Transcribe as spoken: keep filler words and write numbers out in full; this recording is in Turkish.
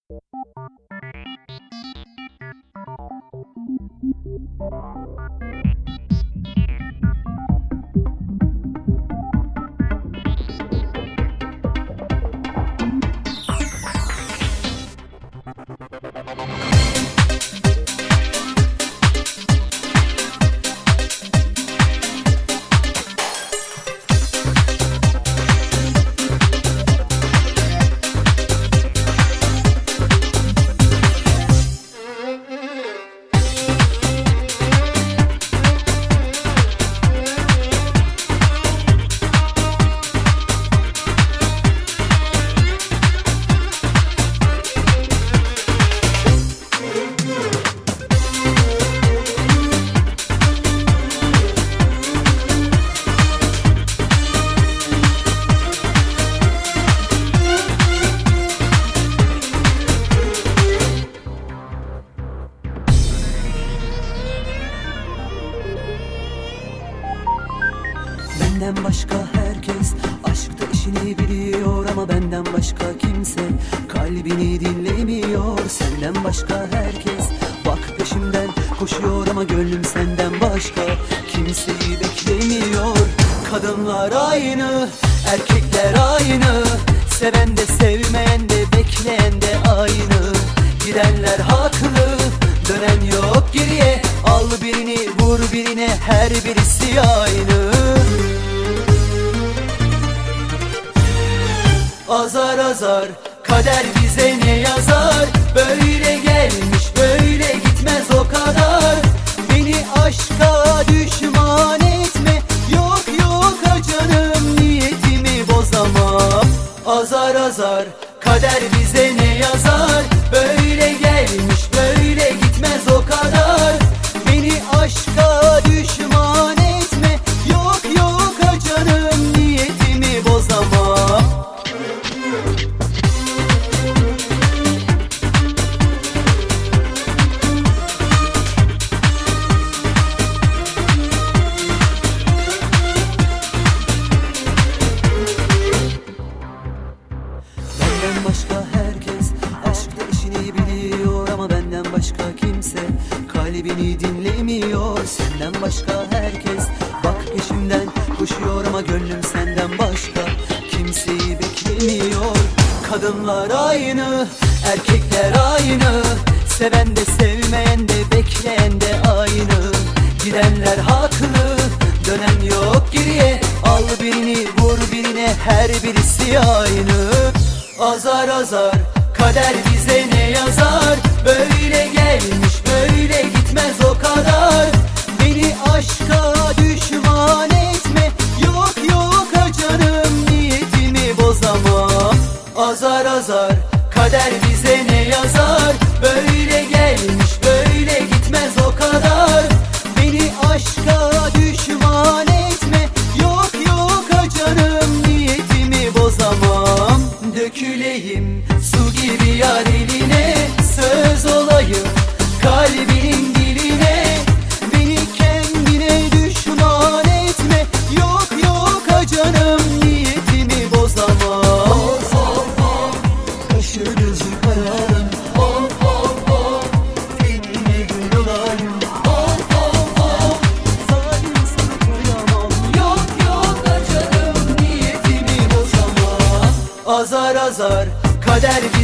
Benden başka herkes aşkta işini biliyor, ama benden başka kimse kalbini dinlemiyor. Senden başka herkes bak peşimden koşuyor, ama gönlüm senden başka kimseyi beklemiyor. Kadınlar aynı, erkekler aynı, seven de sevmeyen de bekleyen de aynı. Gidenler haklı, dönen yok geriye, al birini vur birine, her birisi aynı. Azar azar kader bize ne yazar, böyle gelmiş böyle gitmez o kadar. Beni aşka düşman etme, yok yok ha canım, niyetimi bozamam. Azar azar kader bize ne yazar, böyle gelmiş böyle gitmez o kadar. Beni aşka düşman etme, yok yok ha canım, niyetimi bozamam. Benden başka herkes aşkta işini biliyor, ama benden başka kimse kalbini dinlemiyor. Senden başka herkes bak peşimden koşuyor, ama gönlüm senden başka kimseyi beklemiyor. Kadınlar aynı, erkekler aynı, seven de sevmeyen de bekleyen de aynı. Gidenler haklı, dönen yok geriye, al birini vur birine, her birisi aynı. Azar azar kader bize ne yazar, böyle gelmiş böyle gitmez o kadar. Beni aşka düşman etme, yok yok ha canım, niyetimi bozamam. Azar azar kader bize ne yazar, böyle gelmiş böyle gitmez o kadar. Beni aşka düşman etme, yok yok ha canım, niyetimi bozamam. Döküleyim su gibi yar eline, söz olayım kalbinin diline. Beni kendine düşman etme, yok yok ha canım, niyetimi bozamam. Of of of, kaşı gözü kararım, of of of, tenine gül olayım. Of of of, zalim sana kıyamam, yok yok ha canım, niyetimi bozamam. Azar azar kader